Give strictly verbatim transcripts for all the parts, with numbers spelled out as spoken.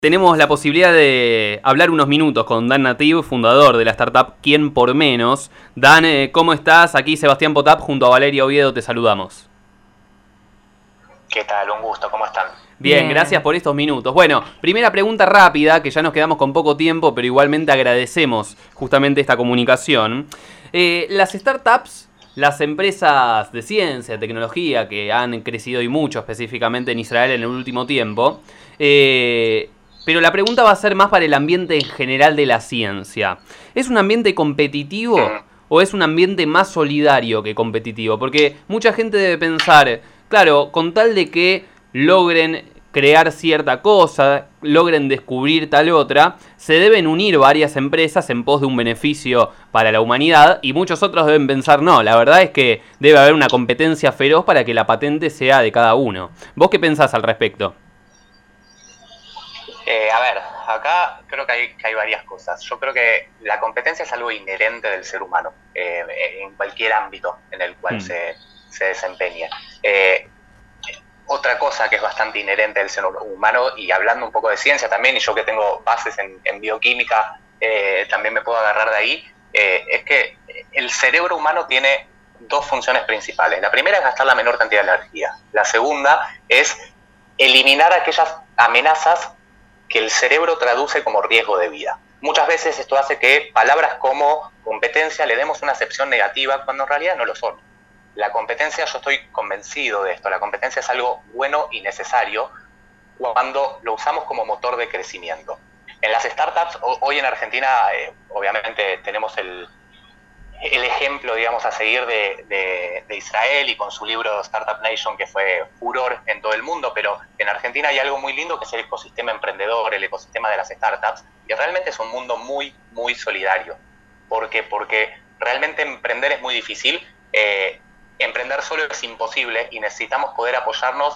Tenemos la posibilidad de hablar unos minutos con Dan Nativ, fundador de la startup Quién por Menos. Dan, eh, ¿cómo estás? Aquí Sebastián Potap junto a Valeria Oviedo te saludamos. ¿Qué tal? Un gusto, ¿cómo están? Bien, Bien, gracias por estos minutos. Bueno, primera pregunta rápida, que ya nos quedamos con poco tiempo, pero igualmente agradecemos justamente esta comunicación. Eh, las startups, las empresas de ciencia, tecnología, que han crecido y mucho específicamente en Israel en el último tiempo, eh, pero la pregunta va a ser más para el ambiente en general de la ciencia. ¿Es un ambiente competitivo Mm. o es un ambiente más solidario que competitivo? Porque mucha gente debe pensar, claro, con tal de que logren crear cierta cosa, logren descubrir tal otra, se deben unir varias empresas en pos de un beneficio para la humanidad, y muchos otros deben pensar, no, la verdad es que debe haber una competencia feroz para que la patente sea de cada uno. ¿Vos qué pensás al respecto? Eh, a ver, acá creo que hay, que hay varias cosas. Yo creo que la competencia es algo inherente del ser humano, eh, en cualquier ámbito en el cual Mm. se, se desempeñe. Eh, otra cosa que es bastante inherente del ser humano, y hablando un poco de ciencia también, y yo que tengo bases en, en bioquímica, eh, también me puedo agarrar de ahí, eh, es que el cerebro humano tiene dos funciones principales. La primera es gastar la menor cantidad de energía. La segunda es eliminar aquellas amenazas que el cerebro traduce como riesgo de vida. Muchas veces esto hace que palabras como competencia le demos una acepción negativa cuando en realidad no lo son. La competencia, yo estoy convencido de esto, la competencia es algo bueno y necesario cuando lo usamos como motor de crecimiento. En las startups, hoy en Argentina, eh, obviamente tenemos el, el ejemplo, digamos, a seguir de, de, de Israel y con su libro Startup Nation, que fue furor en todo el mundo, pero en Argentina hay algo muy lindo que es el ecosistema emprendedor, el ecosistema de las startups, y realmente es un mundo muy, muy solidario. ¿Por qué? Porque realmente emprender es muy difícil, eh, emprender solo es imposible y necesitamos poder apoyarnos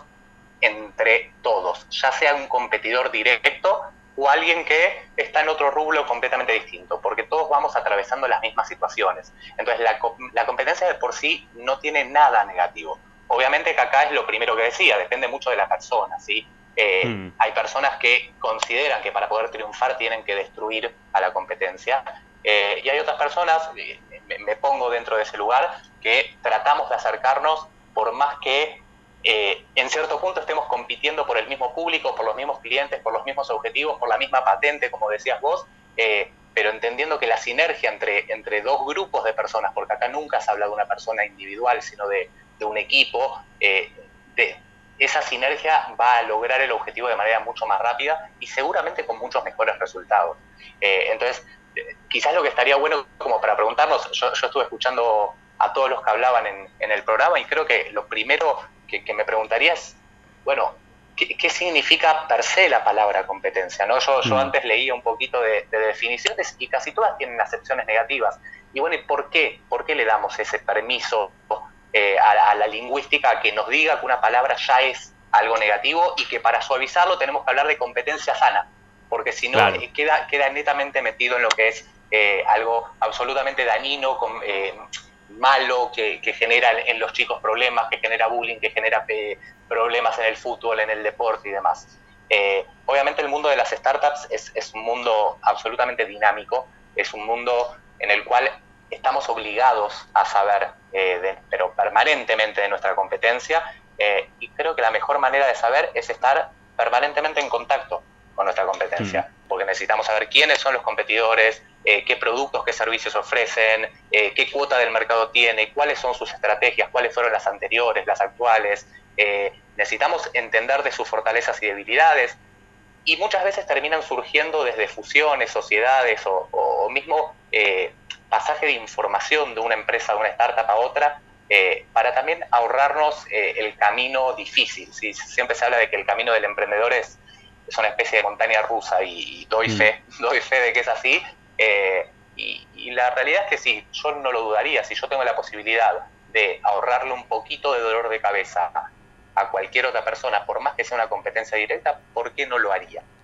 entre todos, ya sea un competidor directo o alguien que está en otro rubro completamente distinto, porque todos vamos atravesando las mismas situaciones. Entonces la, la competencia de por sí no tiene nada negativo. Obviamente que acá es lo primero que decía, depende mucho de la persona, ¿sí? Eh, mm. Hay personas que consideran que para poder triunfar tienen que destruir a la competencia, eh, y hay otras personas, eh, me, me pongo dentro de ese lugar, que tratamos de acercarnos por más que Eh, en cierto punto estemos compitiendo por el mismo público, por los mismos clientes, por los mismos objetivos, por la misma patente, como decías vos, eh, pero entendiendo que la sinergia entre, entre dos grupos de personas, porque acá nunca se habla de una persona individual, sino de, de un equipo, eh, de, esa sinergia va a lograr el objetivo de manera mucho más rápida y seguramente con muchos mejores resultados. Eh, entonces, eh, quizás lo que estaría bueno como para preguntarnos, yo, yo estuve escuchando a todos los que hablaban en, en el programa y creo que lo primero que, que me preguntaría es, bueno, ¿qué, qué significa per se la palabra competencia? ¿No? Yo, yo mm. antes leía un poquito de, de definiciones y casi todas tienen acepciones negativas. Y bueno, ¿y por qué? ¿Por qué le damos ese permiso eh, a, a la lingüística que nos diga que una palabra ya es algo negativo y que para suavizarlo tenemos que hablar de competencia sana? Porque si no, claro. eh, queda, queda netamente metido en lo que es eh, algo absolutamente dañino, con, eh, malo, que, que genera en los chicos problemas, que genera bullying, que genera eh, problemas en el fútbol, en el deporte y demás. Eh, obviamente el mundo de las startups es, es un mundo absolutamente dinámico, es un mundo en el cual estamos obligados a saber, eh, de, pero permanentemente, de nuestra competencia, eh, y creo que la mejor manera de saber es estar permanentemente en contacto con nuestra competencia, mm. porque necesitamos saber quiénes son los competidores, eh, qué productos, qué servicios ofrecen, eh, qué cuota del mercado tiene, cuáles son sus estrategias, cuáles fueron las anteriores, las actuales. Eh, necesitamos entender de sus fortalezas y debilidades, y muchas veces terminan surgiendo desde fusiones, sociedades o, o mismo eh, pasaje de información de una empresa, de una startup a otra, eh, para también ahorrarnos eh, el camino difícil. ¿Sí? Siempre se habla de que el camino del emprendedor es es una especie de montaña rusa y, y doy fe, mm. doy fe de que es así, eh, y, y la realidad es que sí, yo no lo dudaría, si yo tengo la posibilidad de ahorrarle un poquito de dolor de cabeza a, a cualquier otra persona, por más que sea una competencia directa, ¿por qué no lo haría?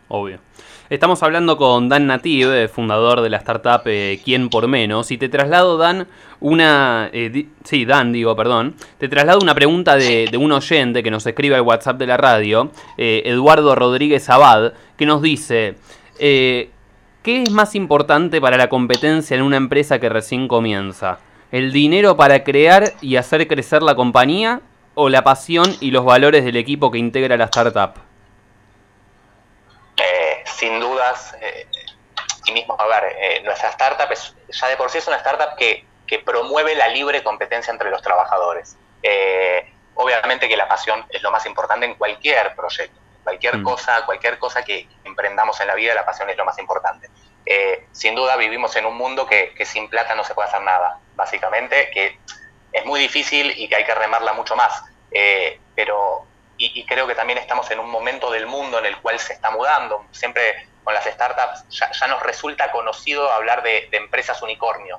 Obvio. Estamos hablando con Dan Nativ, fundador de la startup eh, Quién por Menos, y te traslado, Dan, una... Eh, di, sí, Dan, digo, perdón. Te traslado una pregunta de, de un oyente que nos escribe al WhatsApp de la radio, eh, Eduardo Rodríguez Abad, que nos dice, eh, ¿qué es más importante para la competencia en una empresa que recién comienza? ¿El dinero para crear y hacer crecer la compañía o la pasión y los valores del equipo que integra la startup? Eh, sin dudas, eh, y mismo, a ver, eh, nuestra startup es, ya de por sí es una startup que, que promueve la libre competencia entre los trabajadores. Eh, obviamente que la pasión es lo más importante en cualquier proyecto, cualquier mm. cosa, cualquier cosa que emprendamos en la vida, la pasión es lo más importante. Eh, sin duda vivimos en un mundo que, que sin plata no se puede hacer nada, básicamente, que es muy difícil y que hay que remarla mucho más, eh, pero... Y, y creo que también estamos en un momento del mundo en el cual se está mudando. Siempre con las startups ya, ya nos resulta conocido hablar de, de empresas unicornio,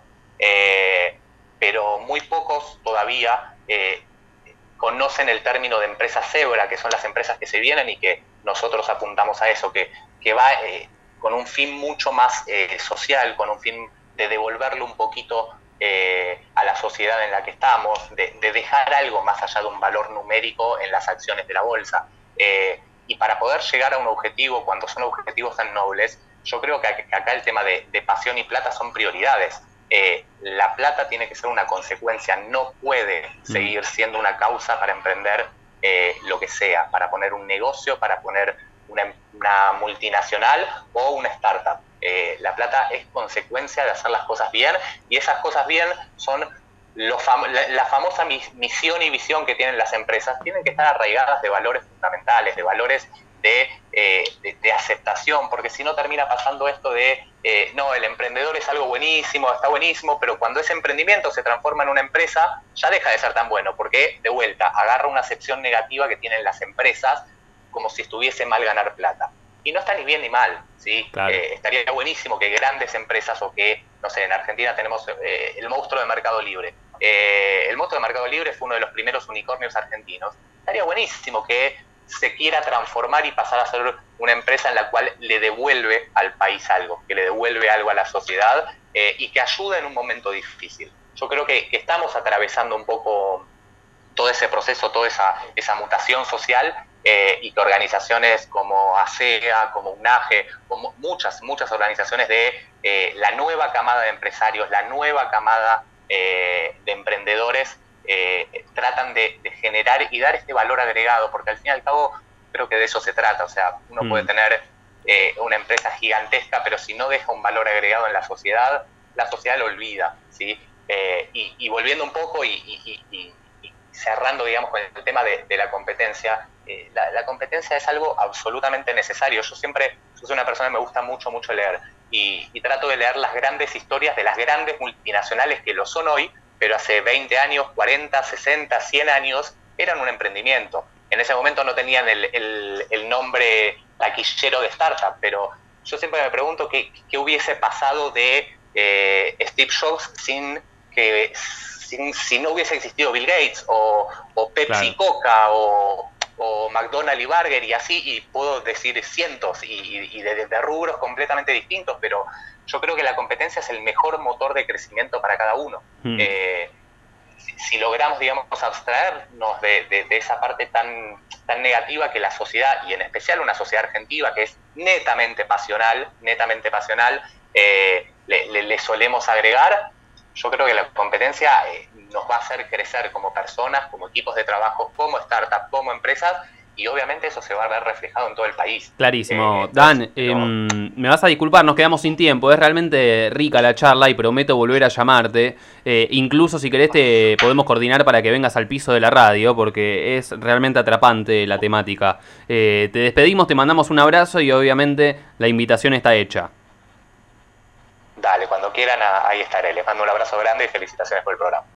eh, pero muy pocos todavía eh, conocen el término de empresas cebra, que son las empresas que se vienen y que nosotros apuntamos a eso, que, que va eh, con un fin mucho más eh, social, con un fin de devolverle un poquito Eh, a la sociedad en la que estamos, de, de dejar algo más allá de un valor numérico en las acciones de la bolsa. Eh, y para poder llegar a un objetivo, cuando son objetivos tan nobles, yo creo que acá el tema de, de pasión y plata son prioridades. Eh, la plata tiene que ser una consecuencia, no puede seguir siendo una causa para emprender eh, lo que sea, para poner un negocio, para poner una, una multinacional o una startup. Eh, la plata es consecuencia de hacer las cosas bien, y esas cosas bien son los fam la, la famosa mis misión y visión que tienen las empresas, tienen que estar arraigadas de valores fundamentales, de valores de, eh, de, de aceptación, porque si no termina pasando esto de, eh, no, el emprendedor es algo buenísimo, está buenísimo, pero cuando ese emprendimiento se transforma en una empresa, ya deja de ser tan bueno, porque de vuelta agarra una acepción negativa que tienen las empresas, como si estuviese mal ganar plata. Y no está ni bien ni mal, ¿sí? Claro. Eh, estaría buenísimo que grandes empresas, o que, no sé, en Argentina tenemos eh, el monstruo de Mercado Libre. Eh, el monstruo de Mercado Libre fue uno de los primeros unicornios argentinos. Estaría buenísimo que se quiera transformar y pasar a ser una empresa en la cual le devuelve al país algo, que le devuelve algo a la sociedad eh, y que ayuda en un momento difícil. Yo creo que, que estamos atravesando un poco todo ese proceso, toda esa, esa mutación social, eh, y que organizaciones como ASEA, como UNAGE, como muchas, muchas organizaciones de eh, la nueva camada de empresarios, la nueva camada eh, de emprendedores, eh, tratan de, de generar y dar este valor agregado, porque al fin y al cabo creo que de eso se trata. O sea, uno mm. puede tener eh, una empresa gigantesca, pero si no deja un valor agregado en la sociedad, la sociedad lo olvida, ¿sí? Eh, y, y volviendo un poco y, y, y, y cerrando, digamos, con el tema de, de la competencia, eh, la, la competencia es algo absolutamente necesario. Yo siempre, yo soy una persona que me gusta mucho, mucho leer, y, y trato de leer las grandes historias de las grandes multinacionales que lo son hoy, pero hace veinte años, cuarenta, sesenta, cien años, eran un emprendimiento. En ese momento no tenían el, el, el nombre taquillero de startup, pero yo siempre me pregunto qué, qué hubiese pasado de eh, Steve Jobs sin que sin, si no hubiese existido Bill Gates, o, o Pepsi, claro, Coca, o, o McDonald's y Burger, y así, y puedo decir cientos, y, y de, de rubros completamente distintos, pero yo creo que la competencia es el mejor motor de crecimiento para cada uno. Mm. Eh, si, si logramos, digamos, abstraernos de, de, de esa parte tan, tan negativa que la sociedad, y en especial una sociedad argentina que es netamente pasional, netamente pasional, eh, le, le, le solemos agregar, yo creo que la competencia eh, nos va a hacer crecer como personas, como equipos de trabajo, como startups, como empresas, y obviamente eso se va a ver reflejado en todo el país. Clarísimo. Eh, Dan, eh, me vas a disculpar, nos quedamos sin tiempo. Es realmente rica la charla y prometo volver a llamarte. Eh, incluso si querés te podemos coordinar para que vengas al piso de la radio, porque es realmente atrapante la temática. Eh, te despedimos, te mandamos un abrazo y obviamente la invitación está hecha. Dale, cuando quieran, ahí estaré. Les mando un abrazo grande y felicitaciones por el programa.